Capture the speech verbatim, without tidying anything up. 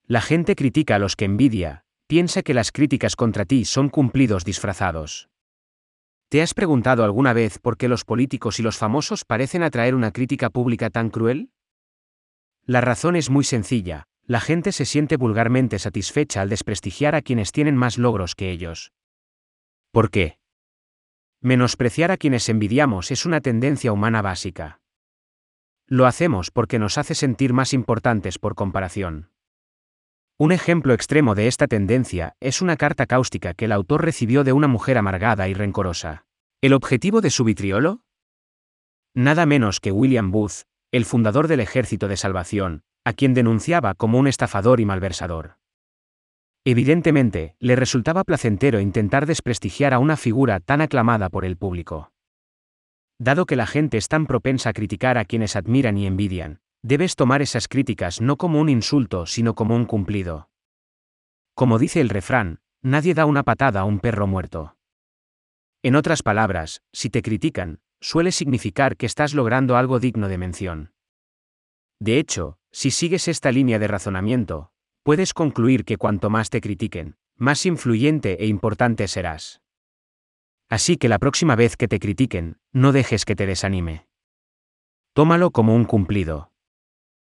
La gente critica a los que envidia, piensa que las críticas contra ti son cumplidos disfrazados. ¿Te has preguntado alguna vez por qué los políticos y los famosos parecen atraer una crítica pública tan cruel? La razón es muy sencilla, la gente se siente vulgarmente satisfecha al desprestigiar a quienes tienen más logros que ellos. ¿Por qué? Menospreciar a quienes envidiamos es una tendencia humana básica. Lo hacemos porque nos hace sentir más importantes por comparación. Un ejemplo extremo de esta tendencia es una carta cáustica que el autor recibió de una mujer amargada y rencorosa. ¿El objetivo de su vitriolo? Nada menos que William Booth, el fundador del Ejército de Salvación, a quien denunciaba como un estafador y malversador. Evidentemente, le resultaba placentero intentar desprestigiar a una figura tan aclamada por el público. Dado que la gente es tan propensa a criticar a quienes admiran y envidian, debes tomar esas críticas no como un insulto sino como un cumplido. Como dice el refrán, nadie da una patada a un perro muerto. En otras palabras, si te critican, suele significar que estás logrando algo digno de mención. De hecho, si sigues esta línea de razonamiento, puedes concluir que cuanto más te critiquen, más influyente e importante serás. Así que la próxima vez que te critiquen, no dejes que te desanime. Tómalo como un cumplido.